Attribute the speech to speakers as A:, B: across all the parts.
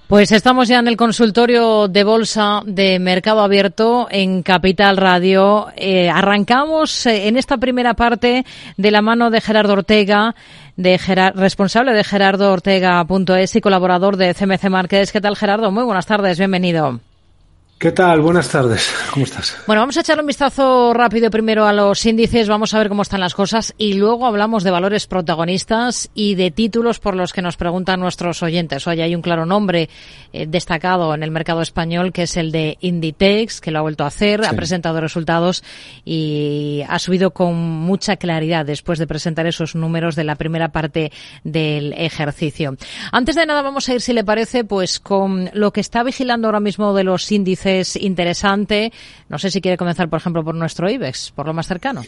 A: Pues estamos ya en el consultorio de bolsa de Mercado Abierto en Capital Radio. Arrancamos en esta primera parte de la mano de Gerardo Ortega, responsable de gerardoortega.es y colaborador de CMC Markets. ¿Qué tal, Gerardo? Muy buenas tardes, bienvenido.
B: ¿Qué tal? Buenas tardes. ¿Cómo estás?
A: Bueno, vamos a echarle un vistazo rápido primero a los índices, vamos a ver cómo están las cosas y luego hablamos de valores protagonistas y de títulos por los que nos preguntan nuestros oyentes. Hoy hay un claro nombre destacado en el mercado español, que es el de Inditex, que lo ha vuelto a hacer, sí. Ha presentado resultados y ha subido con mucha claridad después de presentar esos números de la primera parte del ejercicio. Antes de nada vamos a ir, si le parece, pues con lo que está vigilando ahora mismo de los índices interesante. No sé si quiere comenzar, por ejemplo, por nuestro IBEX, por lo más cercano.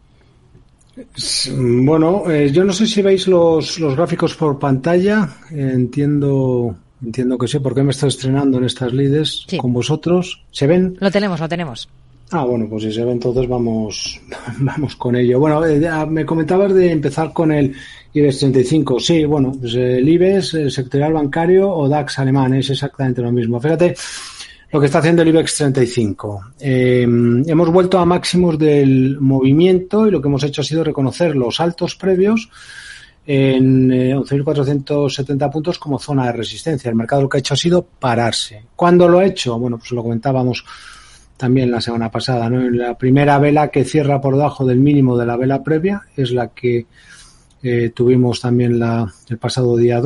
B: Bueno, yo no sé si veis los gráficos por pantalla. Entiendo que sí, porque me estoy estrenando en estas lides con vosotros. ¿Se ven?
A: Lo tenemos.
B: Ah, bueno, pues si se ven, entonces vamos con ello. Bueno, me comentabas de empezar con el IBEX 35. Sí, bueno, pues el IBEX, el sectorial bancario o DAX alemán, es exactamente lo mismo. Fíjate lo que está haciendo el IBEX 35. Hemos vuelto a máximos del movimiento y lo que hemos hecho ha sido reconocer los altos previos en 11.470 puntos como zona de resistencia. El mercado lo que ha hecho ha sido pararse. ¿Cuándo lo ha hecho? Bueno, pues lo comentábamos también la semana pasada, ¿no? La primera vela que cierra por debajo del mínimo de la vela previa es la que tuvimos también el pasado día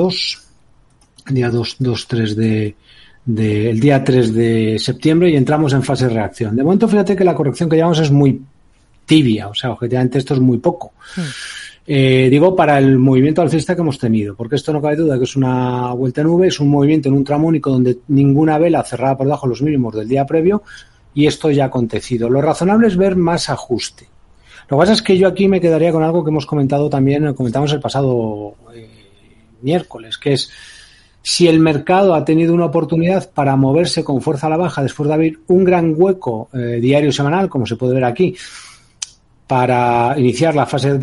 B: 3 el día 3 de septiembre y entramos en fase de reacción. De momento, fíjate que la corrección que llevamos es muy tibia, o sea, objetivamente esto es muy poco. Digo, para el movimiento alcista que hemos tenido, porque esto no cabe duda que es una vuelta en V, es un movimiento en un tramo único donde ninguna vela cerrada por debajo de los mínimos del día previo y esto ya ha acontecido. Lo razonable es ver más ajuste. Lo que pasa es que yo aquí me quedaría con algo que hemos comentado también, comentamos el pasado miércoles, que es si el mercado ha tenido una oportunidad para moverse con fuerza a la baja después de abrir un gran hueco diario y semanal, como se puede ver aquí, para iniciar la fase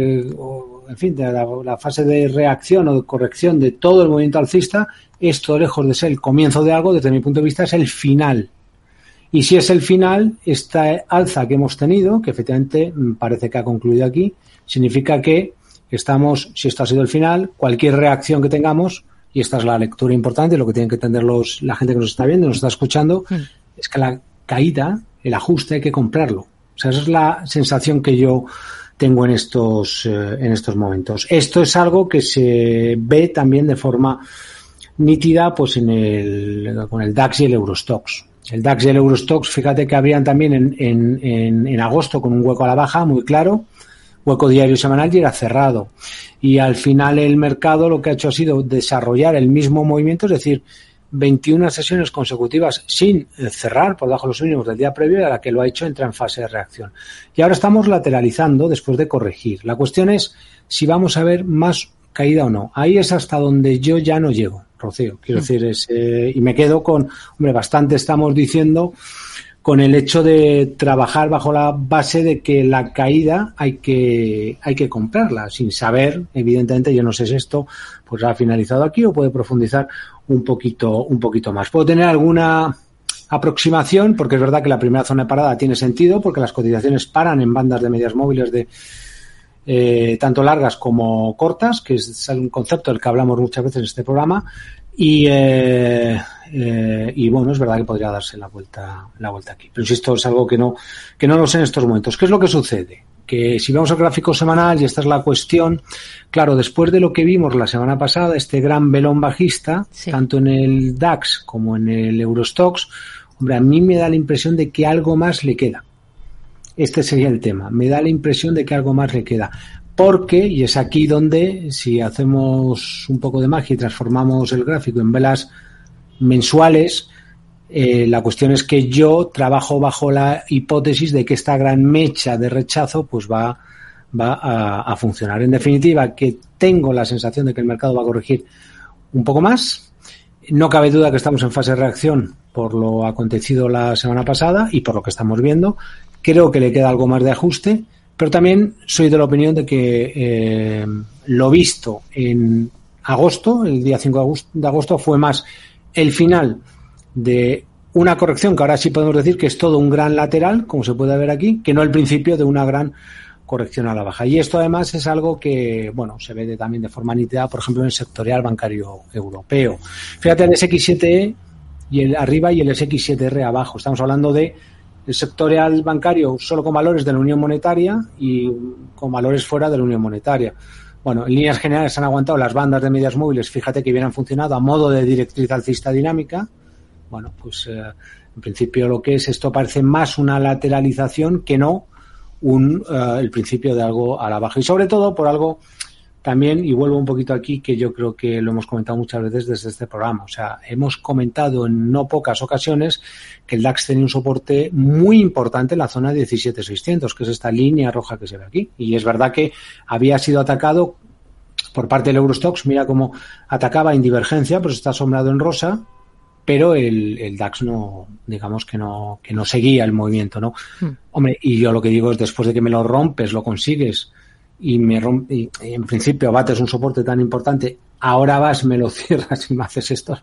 B: la fase de reacción o de corrección de todo el movimiento alcista, esto, lejos de ser el comienzo de algo, desde mi punto de vista es el final. Y si es el final, esta alza que hemos tenido, que efectivamente parece que ha concluido aquí, significa que estamos, si esto ha sido el final, cualquier reacción que tengamos, y esta es la lectura importante, lo que tienen que entender la gente que nos está viendo, nos está escuchando, es que la caída, el ajuste, hay que comprarlo. O sea, esa es la sensación que yo tengo en estos momentos. Esto es algo que se ve también de forma nítida pues con el DAX y el Eurostoxx. El DAX y el Eurostoxx, fíjate que habrían también en agosto con un hueco a la baja muy claro, hueco diario semanal y era cerrado. Y al final el mercado lo que ha hecho ha sido desarrollar el mismo movimiento, es decir, 21 sesiones consecutivas sin cerrar por debajo de los mínimos del día previo y a la que lo ha hecho entra en fase de reacción. Y ahora estamos lateralizando después de corregir. La cuestión es si vamos a ver más caída o no. Ahí es hasta donde yo ya no llego, Rocío. Quiero decir, y me quedo con, bastante estamos diciendo con el hecho de trabajar bajo la base de que la caída hay que comprarla, sin saber, evidentemente, yo no sé si esto pues ha finalizado aquí o puede profundizar un poquito más. Puedo tener alguna aproximación, porque es verdad que la primera zona de parada tiene sentido, porque las cotizaciones paran en bandas de medias móviles de tanto largas como cortas, que es un concepto del que hablamos muchas veces en este programa, y bueno, es verdad que podría darse la vuelta aquí. Pero insisto, es algo que no lo sé en estos momentos. ¿Qué es lo que sucede? Que si vamos al gráfico semanal, y esta es la cuestión, claro, después de lo que vimos la semana pasada, este gran velón bajista, tanto en el DAX como en el Eurostoxx, hombre, a mí me da la impresión de que algo más le queda. Este sería el tema. Me da la impresión de que algo más le queda. Porque, y es aquí donde, si hacemos un poco de magia y transformamos el gráfico en velas mensuales, la cuestión es que yo trabajo bajo la hipótesis de que esta gran mecha de rechazo pues va a funcionar. En definitiva, que tengo la sensación de que el mercado va a corregir un poco más. No cabe duda que estamos en fase de reacción por lo acontecido la semana pasada y por lo que estamos viendo. Creo que le queda algo más de ajuste, pero también soy de la opinión de que lo visto en agosto, el día 5 de agosto, fue más el final de una corrección que ahora sí podemos decir que es todo un gran lateral, como se puede ver aquí, que no el principio de una gran corrección a la baja. Y esto además es algo que, bueno, se ve también de forma nítida, por ejemplo, en el sectorial bancario europeo. Fíjate el SX7E y el arriba y el SX7R abajo. Estamos hablando de el sectorial bancario solo con valores de la Unión Monetaria y con valores fuera de la Unión Monetaria. Bueno, en líneas generales han aguantado las bandas de medias móviles, fíjate que hubieran funcionado a modo de directriz alcista dinámica. Bueno, pues en principio lo que es esto parece más una lateralización que no el principio de algo a la baja. Y sobre todo por algo también, y vuelvo un poquito aquí, que yo creo que lo hemos comentado muchas veces desde este programa. O sea, hemos comentado en no pocas ocasiones que el DAX tenía un soporte muy importante en la zona 17.600, que es esta línea roja que se ve aquí. Y es verdad que había sido atacado por parte del Eurostoxx. Mira cómo atacaba en divergencia, pues está sombreado en rosa, pero el DAX no, digamos que no seguía el movimiento, ¿no? Hombre, y yo lo que digo es, después de que me lo rompes, lo consigues, y en principio bates un soporte tan importante, ahora vas, me lo cierras y me haces esto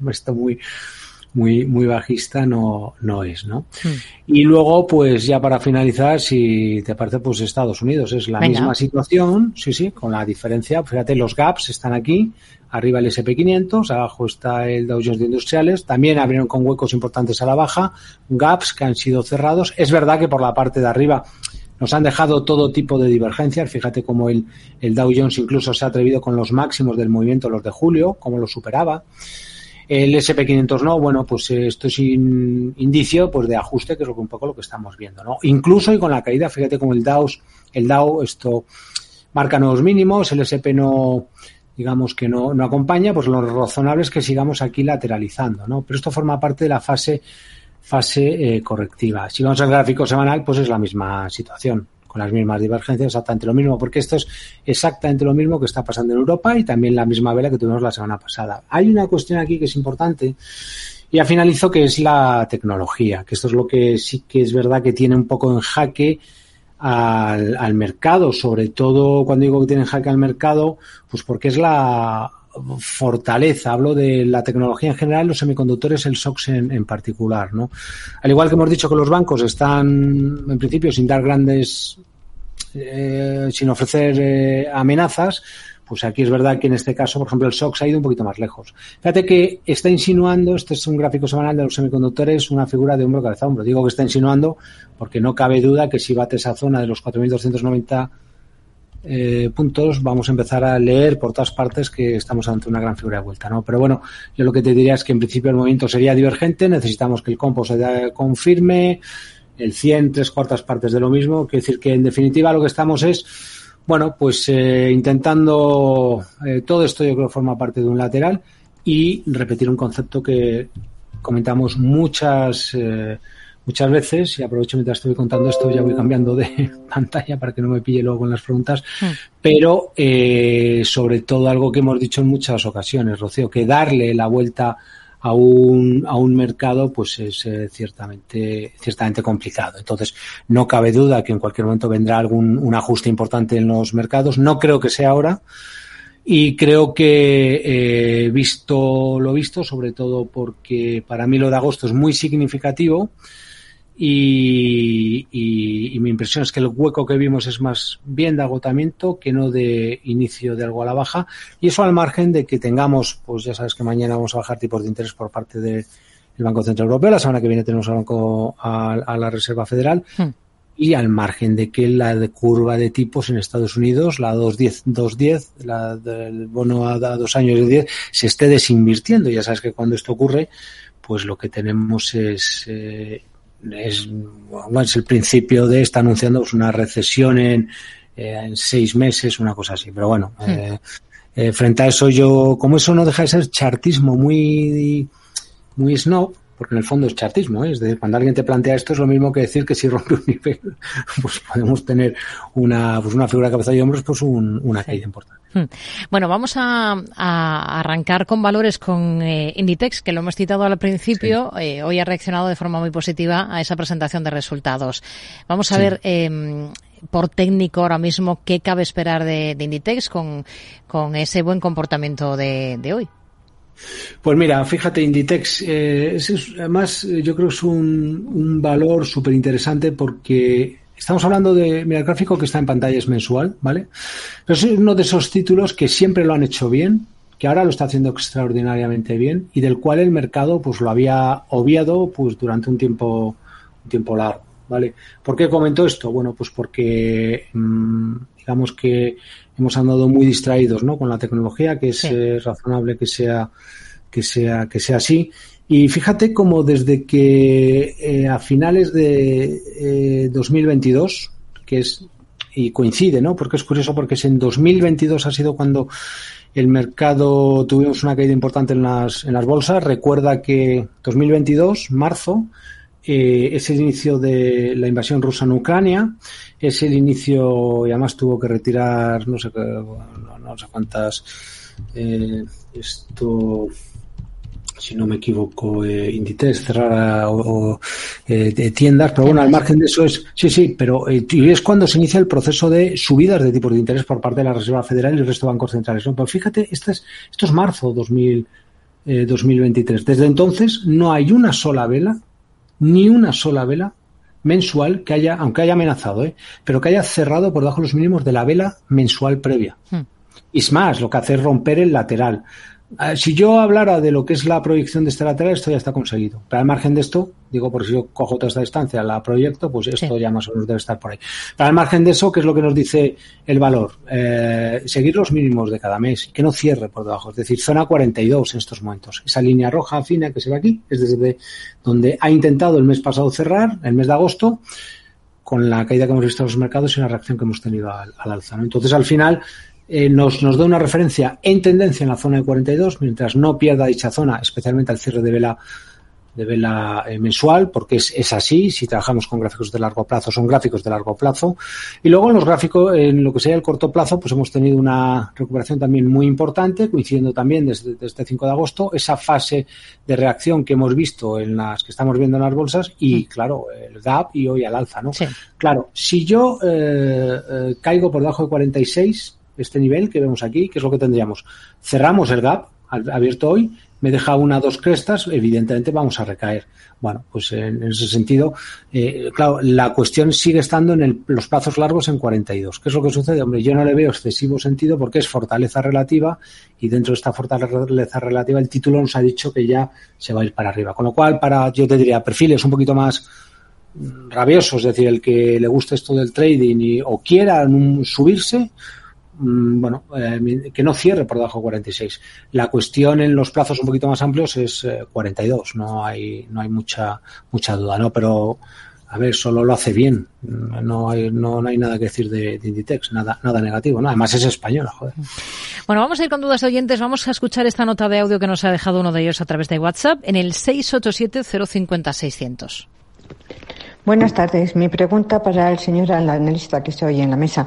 B: muy bajista no es, ¿no? Y luego, pues ya para finalizar, si te parece, pues Estados Unidos es la misma situación, sí, con la diferencia, fíjate, los gaps están aquí, arriba el S&P 500, abajo está el Dow Jones de Industriales, también abrieron con huecos importantes a la baja, gaps que han sido cerrados. Es verdad que por la parte de arriba nos han dejado todo tipo de divergencias, fíjate cómo el Dow Jones incluso se ha atrevido con los máximos del movimiento, los de julio, cómo lo superaba. El S&P 500 no, bueno, pues esto es indicio pues de ajuste, que es un poco lo que estamos viendo, ¿no? Incluso y con la caída, fíjate cómo el Dow esto marca nuevos mínimos, el S&P no, digamos que no acompaña, pues lo razonable es que sigamos aquí lateralizando, ¿no? Pero esto forma parte de la fase correctiva. Si vamos al gráfico semanal, pues es la misma situación, con las mismas divergencias, exactamente lo mismo, porque esto es exactamente lo mismo que está pasando en Europa y también la misma vela que tuvimos la semana pasada. Hay una cuestión aquí que es importante, y ya finalizo, que es la tecnología, que esto es lo que sí que es verdad que tiene un poco en jaque al mercado, sobre todo cuando digo que tiene en jaque al mercado, pues porque es la fortaleza, hablo de la tecnología en general, los semiconductores, el SOX en particular, ¿no? Al igual que hemos dicho que los bancos están, en principio, sin dar grandes, sin ofrecer amenazas, pues aquí es verdad que en este caso, por ejemplo, el SOX ha ido un poquito más lejos. Fíjate que está insinuando, este es un gráfico semanal de los semiconductores, una figura de hombro, cabeza, hombro. Digo que está insinuando porque no cabe duda que si bate esa zona de los 4.290 puntos, vamos a empezar a leer por todas partes que estamos ante una gran figura de vuelta, ¿no? Pero bueno, yo lo que te diría es que en principio el movimiento sería divergente, necesitamos que el compo se confirme, el 100, 3/4 partes de lo mismo, quiere decir que en definitiva lo que estamos es, bueno, pues intentando, todo esto yo creo forma parte de un lateral, y repetir un concepto que comentamos muchas veces, y aprovecho mientras estoy contando esto, ya voy cambiando de pantalla para que no me pille luego con las preguntas, pero sobre todo algo que hemos dicho en muchas ocasiones, Rocío, que darle la vuelta a un mercado pues es ciertamente complicado. Entonces, no cabe duda que en cualquier momento vendrá un ajuste importante en los mercados. No creo que sea ahora, y creo que visto lo visto, sobre todo porque para mí lo de agosto es muy significativo, y mi impresión es que el hueco que vimos es más bien de agotamiento que no de inicio de algo a la baja, y eso al margen de que tengamos, pues ya sabes que mañana vamos a bajar tipos de interés por parte del Banco Central Europeo, la semana que viene tenemos a la Reserva Federal, y al margen de que la de curva de tipos en Estados Unidos, la 2.10, la del bono a 2 años de 10, se esté desinvirtiendo. Ya sabes que cuando esto ocurre, pues lo que tenemos es el principio de, está anunciando pues una recesión en 6 meses, una cosa así. Pero bueno, frente a eso, yo, como eso no deja de ser chartismo muy snob, porque en el fondo es chartismo, es decir, cuando alguien te plantea esto es lo mismo que decir que si rompe un nivel, pues podemos tener una figura de cabeza y hombros, pues una caída importante.
A: Bueno, vamos a arrancar con valores con Inditex, que lo hemos citado al principio. Sí. Hoy ha reaccionado de forma muy positiva a esa presentación de resultados. Vamos a ver por técnico ahora mismo qué cabe esperar de Inditex con ese buen comportamiento de hoy.
B: Pues mira, fíjate, Inditex, además yo creo que es un valor súper interesante porque estamos hablando de, mira, el gráfico que está en pantalla es mensual, ¿vale? Pero es uno de esos títulos que siempre lo han hecho bien, que ahora lo está haciendo extraordinariamente bien y del cual el mercado pues lo había obviado pues durante un tiempo largo, ¿vale? ¿Por qué comento esto? Bueno, pues porque digamos que hemos andado muy distraídos, ¿no? Con la tecnología, que es razonable que sea así. Y fíjate cómo desde que a finales de 2022, que es, y coincide, ¿no? Porque es curioso, porque es en 2022 ha sido cuando el mercado tuvimos una caída importante en las bolsas. Recuerda que 2022, marzo, es el inicio de la invasión rusa en Ucrania, es el inicio, y además tuvo que retirar no sé cuántas, si no me equivoco, Inditex, cerrar tiendas, pero bueno, al margen de eso es, pero y es cuando se inicia el proceso de subidas de tipos de interés por parte de la Reserva Federal y el resto de bancos centrales, ¿no? Pero fíjate, esto es marzo 2023. Desde entonces no hay una sola vela mensual que haya, aunque haya amenazado, pero que haya cerrado por debajo de los mínimos de la vela mensual previa. Y es más, lo que hace es romper el lateral. Si yo hablara de lo que es la proyección de este lateral, esto ya está conseguido. Pero al margen de esto, digo, por si yo cojo toda esta distancia, la proyecto, pues esto ya más o menos debe estar por ahí. Pero al margen de eso, ¿qué es lo que nos dice el valor? Seguir los mínimos de cada mes, que no cierre por debajo. Es decir, zona 42 en estos momentos. Esa línea roja fina que se ve aquí es desde donde ha intentado el mes pasado cerrar, el mes de agosto, con la caída que hemos visto en los mercados y la reacción que hemos tenido al alza, ¿no? Entonces, al final, nos da una referencia en tendencia en la zona de 42, mientras no pierda dicha zona, especialmente al cierre de vela mensual, porque es así. Si trabajamos con gráficos de largo plazo, son gráficos de largo plazo. Y luego en los gráficos, en lo que sería el corto plazo, pues hemos tenido una recuperación también muy importante, coincidiendo también desde este 5 de agosto, esa fase de reacción que hemos visto en las que estamos viendo en las bolsas y, claro, el gap y hoy al alza, ¿no? Sí. Claro, si yo caigo por debajo de 46, este nivel que vemos aquí, ¿qué es lo que tendríamos? Cerramos el gap abierto hoy, me deja 1 o 2 crestas, evidentemente vamos a recaer. Bueno, pues en ese sentido, claro, la cuestión sigue estando en los plazos largos en 42. ¿Qué es lo que sucede? Hombre, yo no le veo excesivo sentido porque es fortaleza relativa y dentro de esta fortaleza relativa el título nos ha dicho que ya se va a ir para arriba. Con lo cual, yo te diría, perfiles un poquito más rabiosos, es decir, el que le guste esto del trading o quiera subirse, bueno, que no cierre por debajo de 46. La cuestión en los plazos un poquito más amplios es 42. No hay mucha duda, ¿no? Pero a ver, solo lo hace bien. No hay nada que decir de Inditex, nada negativo, ¿no? Además es española, joder.
A: Bueno, vamos a ir con dudas de oyentes. Vamos a escuchar esta nota de audio que nos ha dejado uno de ellos a través de WhatsApp en el 687-050-600.
C: Buenas tardes. Mi pregunta para el señor analista que está hoy en la mesa.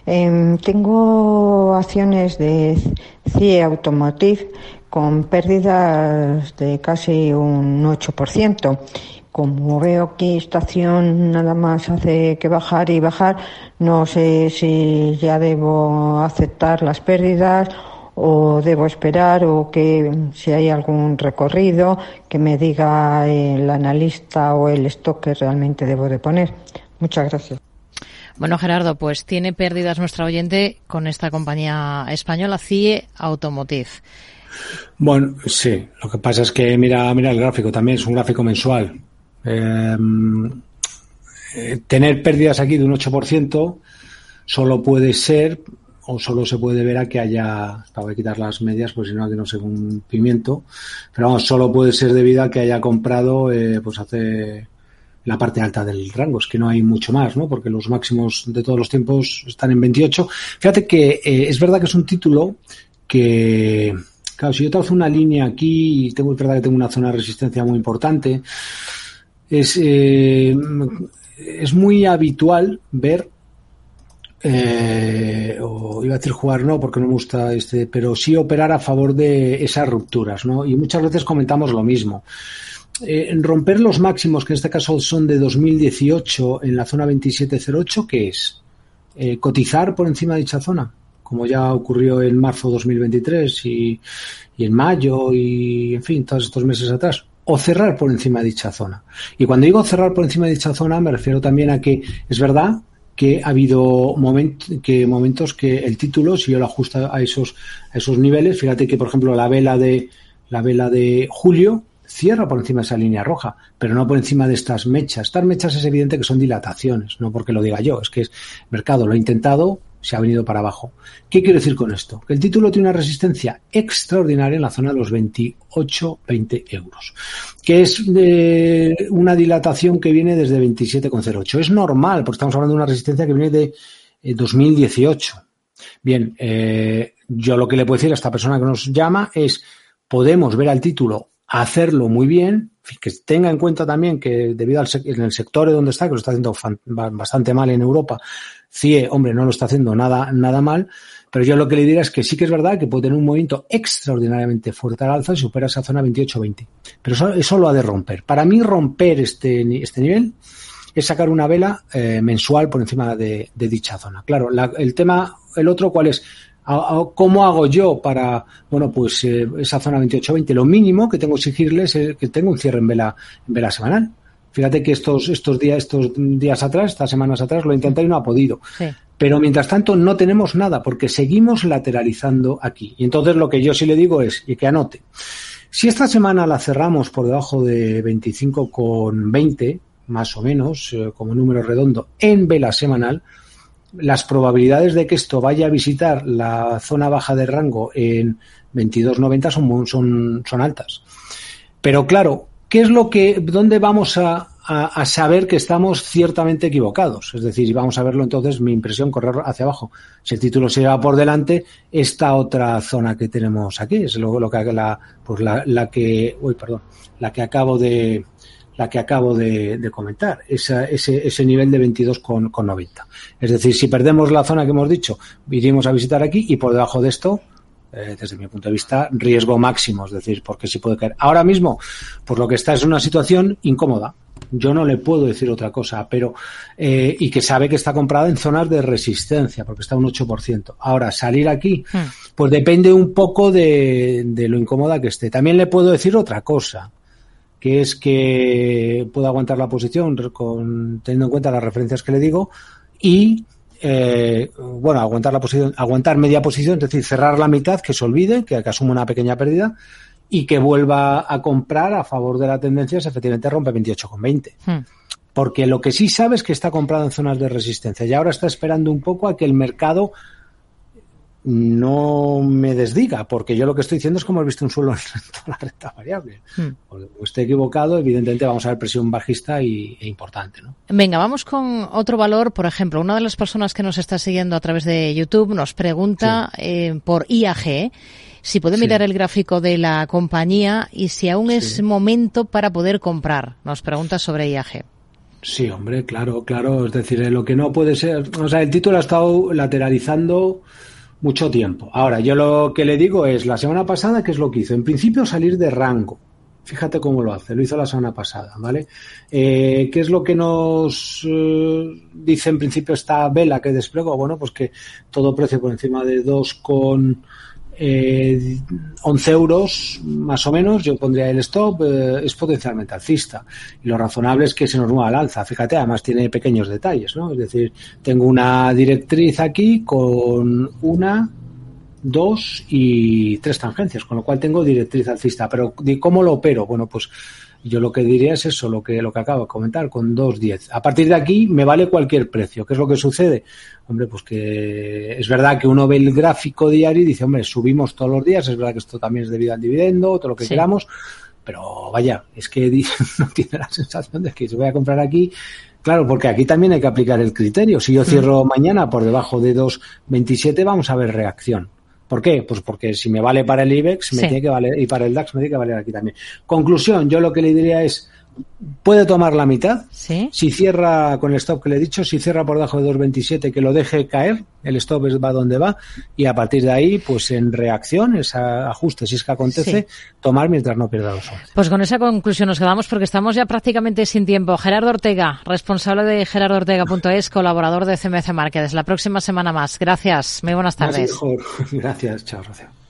C: Tengo acciones de CIE Automotive con pérdidas de casi un 8%. Como veo que esta acción nada más hace que bajar y bajar, no sé si ya debo aceptar las pérdidas o debo esperar, o que si hay algún recorrido que me diga el analista o el stock que realmente debo de poner. Muchas gracias.
A: Bueno, Gerardo, pues tiene pérdidas nuestra oyente con esta compañía española, CIE Automotive.
B: Bueno, sí. Lo que pasa es que mira el gráfico, también es un gráfico mensual. Tener pérdidas aquí de un 8% solo puede ser, o solo se puede ver a que haya, voy a quitar las medias, pues si no aquí no sé un pimiento, pero vamos, solo puede ser debido a que haya comprado pues hace la parte alta del rango, es que no hay mucho más, ¿no? Porque los máximos de todos los tiempos están en 28. Fíjate que es verdad que es un título que, claro, si yo trazo una línea aquí, es verdad que tengo una zona de resistencia muy importante, es muy habitual ver o iba a decir jugar, no, porque no me gusta pero sí operar a favor de esas rupturas, ¿no? Y muchas veces comentamos lo mismo. Romper los máximos, que en este caso son de 2018 en la zona 2708, ¿qué es? Cotizar por encima de dicha zona. como ya ocurrió en marzo de 2023 y en mayo y, en fin, todos estos meses atrás, o cerrar por encima de dicha zona. Y cuando digo cerrar por encima de dicha zona, me refiero también a que es verdad que ha habido momentos que el título, si yo lo ajusto a esos niveles, fíjate que, por ejemplo, la vela de julio cierra por encima de esa línea roja, pero no por encima de estas mechas. Estas mechas es evidente que son dilataciones, no porque lo diga yo, es que el mercado lo ha intentado, se ha venido para abajo. ¿Qué quiero decir con esto? Que el título tiene una resistencia extraordinaria en la zona de los 28-20 euros, que es una dilatación que viene desde 27,08. Es normal, porque estamos hablando de una resistencia que viene de 2018. Bien, yo lo que le puedo decir a esta persona que nos llama es, podemos ver al título hacerlo muy bien, que tenga en cuenta también que debido en el sector donde está, que lo está haciendo bastante mal en Europa, CIE, hombre, no lo está haciendo nada mal, pero yo lo que le diría es que sí que es verdad que puede tener un movimiento extraordinariamente fuerte al alza y supera esa zona 28-20. Pero eso lo ha de romper. Para mí romper este nivel es sacar una vela mensual por encima de dicha zona. Claro, el otro, ¿cuál es? ¿Cómo hago yo para, pues esa zona 28-20? Lo mínimo que tengo que exigirles es que tenga un cierre en vela semanal. Fíjate que estos días atrás, estas semanas atrás, lo intenté y no ha podido. Sí. Pero mientras tanto no tenemos nada porque seguimos lateralizando aquí. Y entonces lo que yo sí le digo es, y que anote, si esta semana la cerramos por debajo de 25,20, más o menos, como número redondo, en vela semanal, las probabilidades de que esto vaya a visitar la zona baja de rango en 22,90 son altas. Pero claro, ¿dónde vamos a saber que estamos ciertamente equivocados? Es decir, vamos a verlo entonces, mi impresión, correr hacia abajo. Si el título se lleva por delante, esta otra zona que tenemos aquí es la que acabo de comentar, ese nivel de 22,90. Es decir, si perdemos la zona que hemos dicho, iríamos a visitar aquí y por debajo de esto, desde mi punto de vista, riesgo máximo, es decir, porque sí puede caer. Ahora mismo, por lo que está, es una situación incómoda. Yo no le puedo decir otra cosa, pero y que sabe que está comprada en zonas de resistencia, porque está un 8%. Ahora, salir aquí, pues depende un poco de lo incómoda que esté. También le puedo decir otra cosa, que es que puedo aguantar la posición teniendo en cuenta las referencias que le digo y aguantar la posición, aguantar media posición, es decir, cerrar la mitad, que se olvide, que asuma una pequeña pérdida y que vuelva a comprar a favor de la tendencia si efectivamente rompe 28,20. Porque lo que sí sabe es que está comprado en zonas de resistencia y ahora está esperando un poco a que el mercado no me desdiga, porque yo lo que estoy diciendo es como he visto un suelo en toda la renta variable. Porque como esté equivocado, evidentemente vamos a ver presión bajista e importante, ¿no?
A: Venga, vamos con otro valor. Por ejemplo, una de las personas que nos está siguiendo a través de YouTube nos pregunta por IAG si puede mirar el gráfico de la compañía y si aún es momento para poder comprar. Nos pregunta sobre IAG.
B: Sí, hombre, claro. Es decir, lo que no puede ser... O sea, el título ha estado lateralizando mucho tiempo. Ahora, yo lo que le digo es, la semana pasada, ¿qué es lo que hizo? En principio, salir de rango. Fíjate cómo lo hace. Lo hizo la semana pasada, ¿vale? ¿Qué es lo que nos dice en principio esta vela que desplegó? Bueno, pues que todo precio por encima de 2,11 euros, más o menos, yo pondría el stop, es potencialmente alcista. Y lo razonable es que se nos mueva al alza. Fíjate, además tiene pequeños detalles, ¿no? Es decir, tengo una directriz aquí con 1, 2 y 3 tangencias, con lo cual tengo directriz alcista. Pero ¿cómo lo opero? Bueno, pues yo lo que diría es eso, lo que acabo de comentar, con 2,10. A partir de aquí me vale cualquier precio. ¿Qué es lo que sucede? Hombre, pues que es verdad que uno ve el gráfico diario y dice, hombre, subimos todos los días, es verdad que esto también es debido al dividendo, todo lo que queramos, pero vaya, es que no tiene la sensación de que se voy a comprar aquí. Claro, porque aquí también hay que aplicar el criterio. Si yo cierro mañana por debajo de 2,27, vamos a ver reacción. ¿Por qué? Pues porque si me vale para el IBEX, me tiene que valer, y para el DAX me tiene que valer aquí también. Conclusión, yo lo que le diría es, Puede tomar la mitad.
A: ¿Sí?
B: Si cierra con el stop que le he dicho, si cierra por debajo de 2.27, que lo deje caer, el stop va donde va, y a partir de ahí, pues en reacción, ese ajuste, si es que acontece, tomar mientras no pierda los 11.
A: Pues con esa conclusión nos quedamos porque estamos ya prácticamente sin tiempo. Gerardo Ortega, responsable de gerardoortega.es, colaborador de CMC Markets. La próxima semana más. Gracias. Muy buenas tardes.
B: Mejor. Gracias. Chao, Rocío.